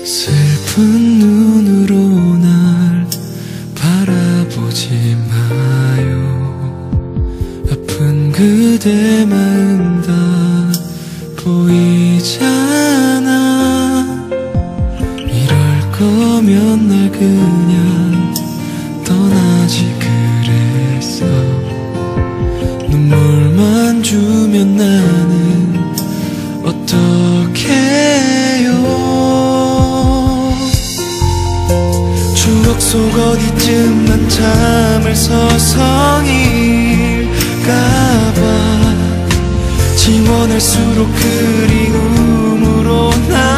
슬픈 눈으로 날 바라보지 마요. 아픈 그대 마음 다 보이잖아. 이럴 거면 날 그냥 떠나지 그랬어. 눈물만 주면 나는 어떡해요. 추억 속 어디쯤만 잠을 서성일까봐 지원할수록 그리움으로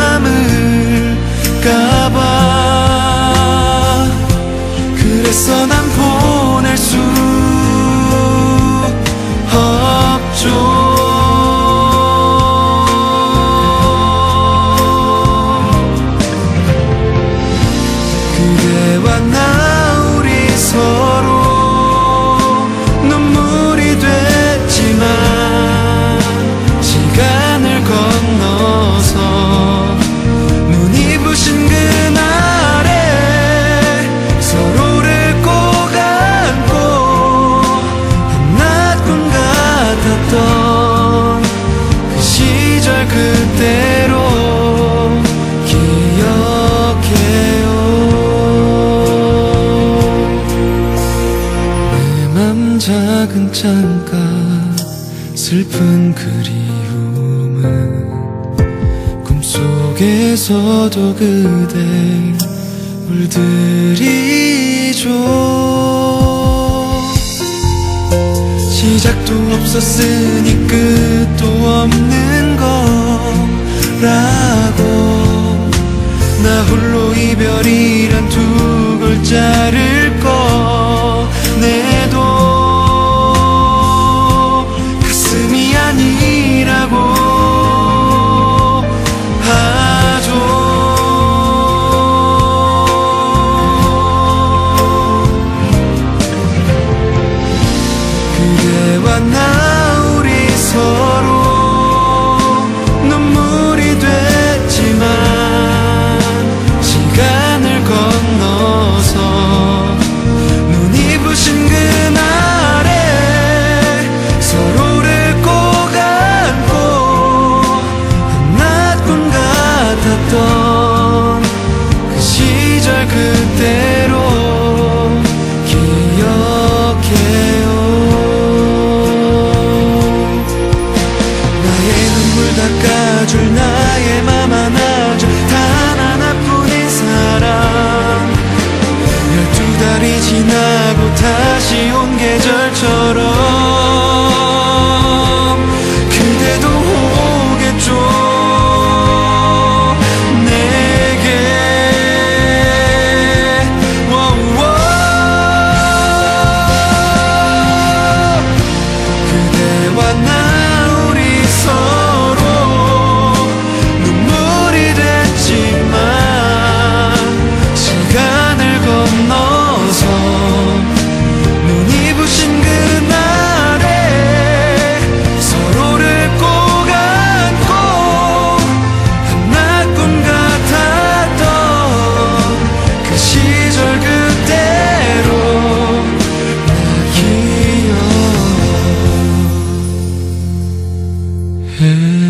남을까봐. 그래서 난 보낼 수 없죠. 그대와 나 우리 서로 눈물이 됐지만 시간을 건너서 눈이 부신 그날에 서로를 꼭 안고 한낮 꿈 같았던 그 시절 그대로 기억해요. 작은 창가 슬픈 그리움은 꿈속에서도 그댈 물들이죠. 시작도 없었으니 끝도 없는 거라고. 나 홀로 이별이란 두 글자를 꺼내도 가슴이 아니라고 하죠. 그대와 나 우리 서로 눈물이 됐지만 시간을 건너서 눈이 부신 그날에 서로를 꼭 안고 한낮 꿈 같았던 그 시절 그대로 기억해요. 나의 눈물 닦아줄 나의 맘 안아줄 단 하나뿐인 사람. 12달이 지나고 다시 온 계절처럼 그대도 오겠죠. 내게 그대와 나 우리 서로 눈물이 됐지만 시간을 건너서 눈이 부신 그날에 서로를 꼭 안고 한낮 꿈 같았던 그 시절 그대로 나 기억해.